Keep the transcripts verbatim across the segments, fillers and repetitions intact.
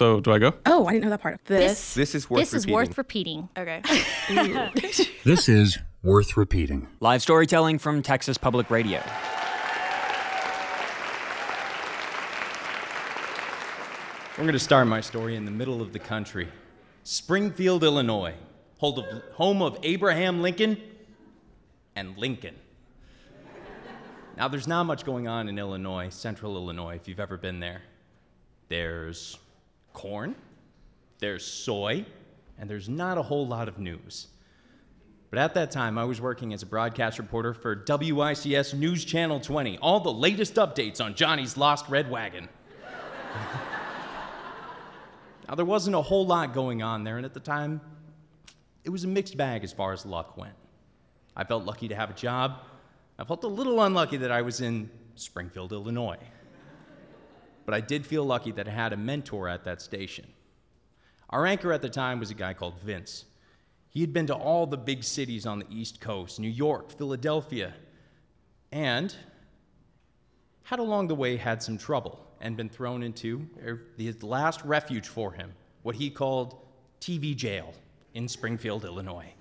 So do I go? Oh, I didn't know that part. This, This is worth this is repeating. worth repeating. Okay. This is worth repeating. Live storytelling from Texas Public Radio. We're going to start my story in the middle of the country. Springfield, Illinois, home of Abraham Lincoln and Lincoln. Now, there's not much going on in Illinois, central Illinois, if you've ever been there. There's corn, there's soy, and there's not a whole lot of news. But at that time, I was working as a broadcast reporter for W I C S News Channel twenty, all the latest updates on Johnny's Lost Red Wagon. Now, there wasn't a whole lot going on there, and at the time, it was a mixed bag as far as luck went. I felt lucky to have a job. I felt a little unlucky that I was in Springfield, Illinois. But I did feel lucky that I had a mentor at that station. Our anchor at the time was a guy called Vince. He had been to all the big cities on the East Coast, New York, Philadelphia, and had along the way had some trouble and been thrown into the last refuge for him, what he called T V jail in Springfield, Illinois.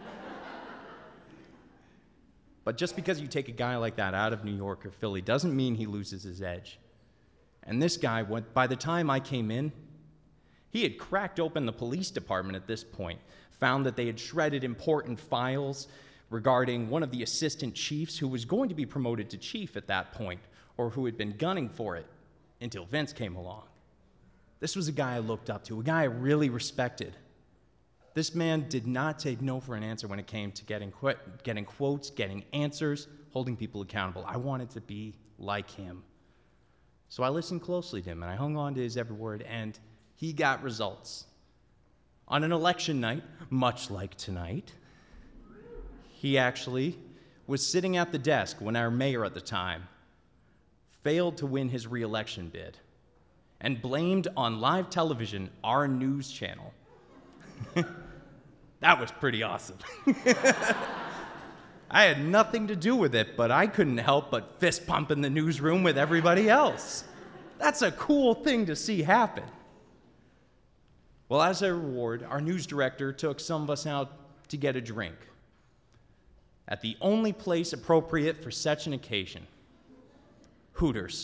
But just because you take a guy like that out of New York or Philly doesn't mean he loses his edge. And this guy, by the time I came in, he had cracked open the police department at this point, found that they had shredded important files regarding one of the assistant chiefs who was going to be promoted to chief at that point, or who had been gunning for it until Vince came along. This was a guy I looked up to, a guy I really respected. This man did not take no for an answer when it came to getting, qu- getting quotes, getting answers, holding people accountable. I wanted to be like him. So I listened closely to him, and I hung on to his every word, and he got results. On an election night, much like tonight, he actually was sitting at the desk when our mayor at the time failed to win his re-election bid and blamed on live television our news channel. That was pretty awesome. I had nothing to do with it, but I couldn't help but fist pump in the newsroom with everybody else. That's a cool thing to see happen. Well, as a reward, our news director took some of us out to get a drink at the only place appropriate for such an occasion, Hooters.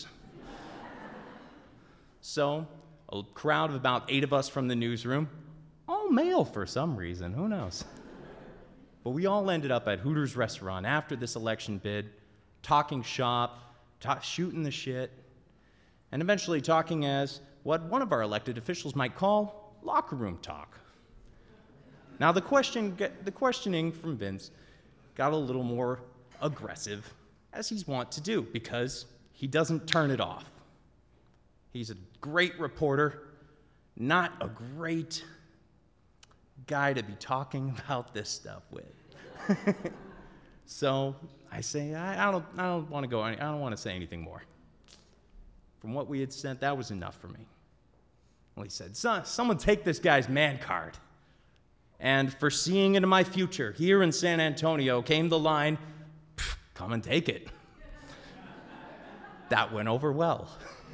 So, a crowd of about eight of us from the newsroom, all male for some reason, who knows? But we all ended up at Hooters restaurant after this election bid, talking shop, ta- shooting the shit, and eventually talking as what one of our elected officials might call locker room talk. Now the question, the questioning from Vince got a little more aggressive, as he's wont to do, because he doesn't turn it off. He's a great reporter, not a great guy to be talking about this stuff with. So I say, I, I don't, I don't want to go. I don't want to say anything more. From what we had sent, that was enough for me. Well, he said, Son, someone take this guy's man card. And foreseeing into my future, here in San Antonio came the line, come and take it. That went over well.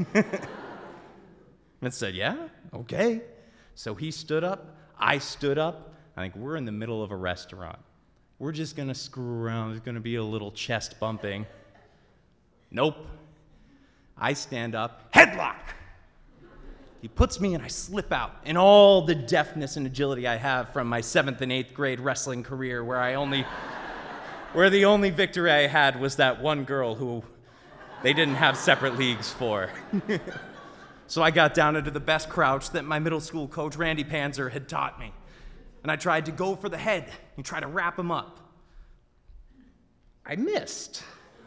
And said, yeah, okay. So he stood up, I stood up. I think we're in the middle of a restaurant. We're just gonna screw around. There's gonna be a little chest bumping. Nope. I stand up, headlock. He puts me and I slip out in all the deftness and agility I have from my seventh and eighth grade wrestling career, where I only, where the only victory I had was that one girl who they didn't have separate leagues for. So I got down into the best crouch that my middle school coach, Randy Panzer, had taught me. And I tried to go for the head and try to wrap him up. I missed.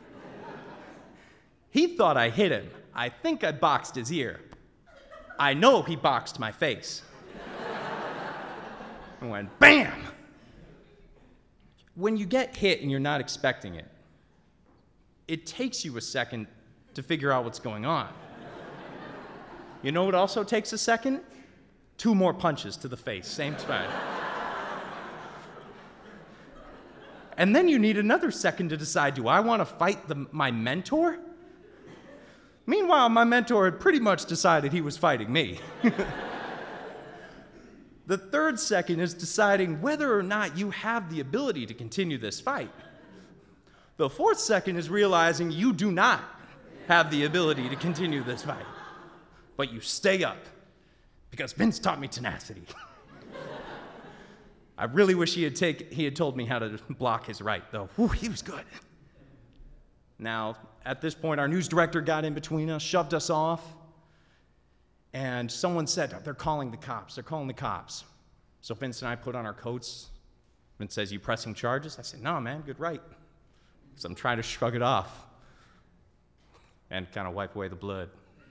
He thought I hit him. I think I boxed his ear. I know he boxed my face. I went, bam! When you get hit and you're not expecting it, it takes you a second to figure out what's going on. You know what also takes a second? Two more punches to the face, same time. And then you need another second to decide, do I want to fight the, my mentor? Meanwhile, my mentor had pretty much decided he was fighting me. The third second is deciding whether or not you have the ability to continue this fight. The fourth second is realizing you do not have the ability to continue this fight. But you stay up, because Vince taught me tenacity. I really wish he had, take, he had told me how to block his right, though. Whew, he was good. Now, at this point, our news director got in between us, shoved us off, and someone said, they're calling the cops, they're calling the cops. So Vince and I put on our coats. Vince says, you pressing charges? I said, no, man, good right. So I'm trying to shrug it off and kind of wipe away the blood.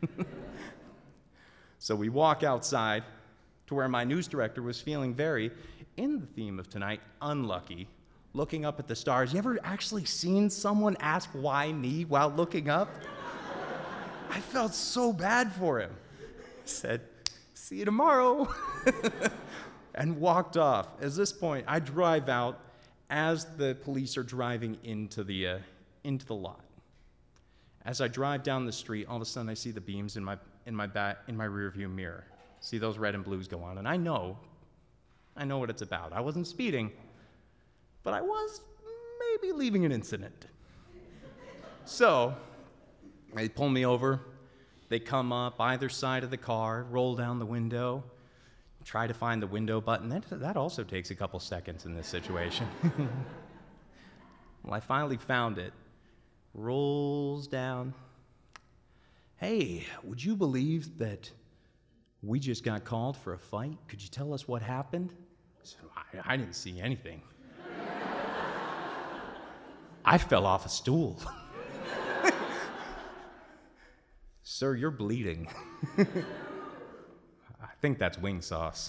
So we walk outside to where my news director was feeling very, in the theme of tonight, unlucky, looking up at the stars. You ever actually seen someone ask why me while looking up? I felt so bad for him. I said, see you tomorrow, and walked off. At this point, I drive out as the police are driving into the, uh, into the lot. As I drive down the street, all of a sudden I see the beams in my, in my, back, in my rearview mirror. See those red and blues go on, and I know, I know what it's about. I wasn't speeding, but I was maybe leaving an incident. So, they pull me over, they come up either side of the car, roll down the window, try to find the window button. That, that also takes a couple seconds in this situation. Well, I finally found it. Rolls down. Hey, would you believe that we just got called for a fight? Could you tell us what happened? So I, I didn't see anything. I fell off a stool. Sir, you're bleeding. I think that's wing sauce.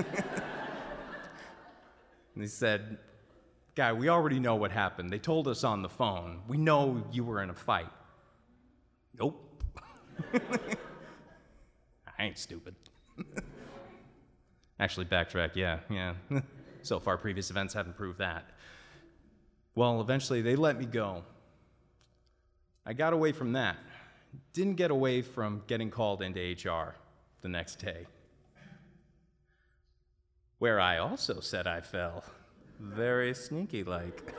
And he said, guy, we already know what happened. They told us on the phone. We know you were in a fight. Nope. I ain't stupid. Actually, backtrack, yeah, yeah. So far, previous events haven't proved that. Well, eventually, they let me go. I got away from that. Didn't get away from getting called into H R the next day, where I also said I fell. Very sneaky-like.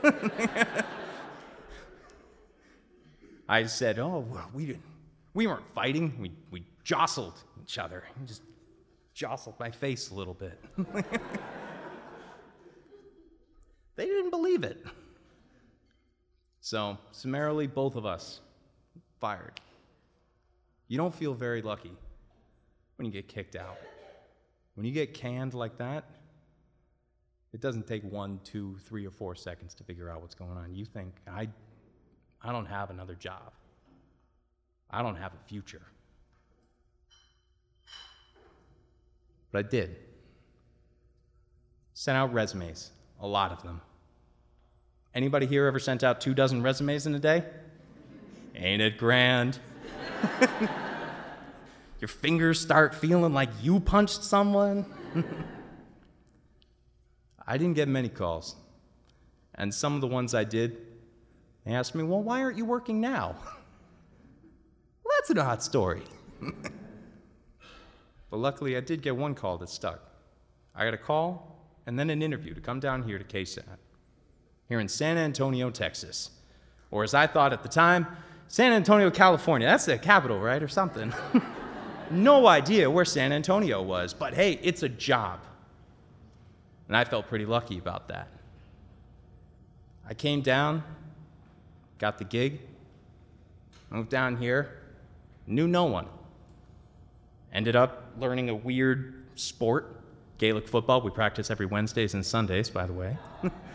I said, oh, well, we didn't, we weren't fighting. We, we jostled each other. We just jostled my face a little bit. They didn't believe it. So, summarily, both of us fired. You don't feel very lucky when you get kicked out. When you get canned like that, it doesn't take one, two, three, or four seconds to figure out what's going on. You think, I, I don't have another job. I don't have a future. But I did. Sent out resumes, a lot of them. Anybody here ever sent out two dozen resumes in a day? Ain't it grand? Your fingers start feeling like you punched someone. I didn't get many calls. And some of the ones I did, they asked me, well, why aren't you working now? Well, that's an odd story. But luckily, I did get one call that stuck. I got a call and then an interview to come down here to K SAT, here in San Antonio, Texas. Or as I thought at the time, San Antonio, California. That's the capital, right, or something. No idea where San Antonio was, but hey, it's a job. And I felt pretty lucky about that. I came down, got the gig, moved down here, knew no one. Ended up learning a weird sport, Gaelic football. We practice every Wednesdays and Sundays, by the way.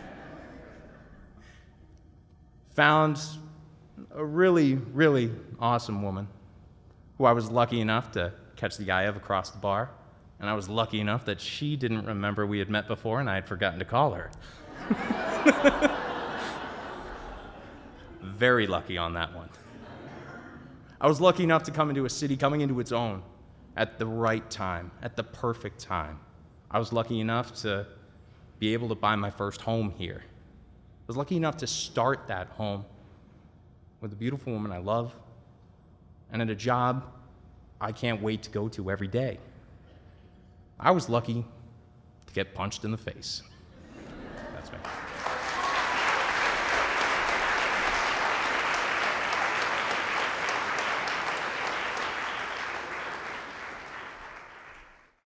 Found a really, really awesome woman who I was lucky enough to catch the eye of across the bar. And I was lucky enough that she didn't remember we had met before and I had forgotten to call her. Very lucky on that one. I was lucky enough to come into a city coming into its own at the right time, at the perfect time. I was lucky enough to be able to buy my first home here. I was lucky enough to start that home with a beautiful woman I love and at a job I can't wait to go to every day. I was lucky get punched in the face. That's me.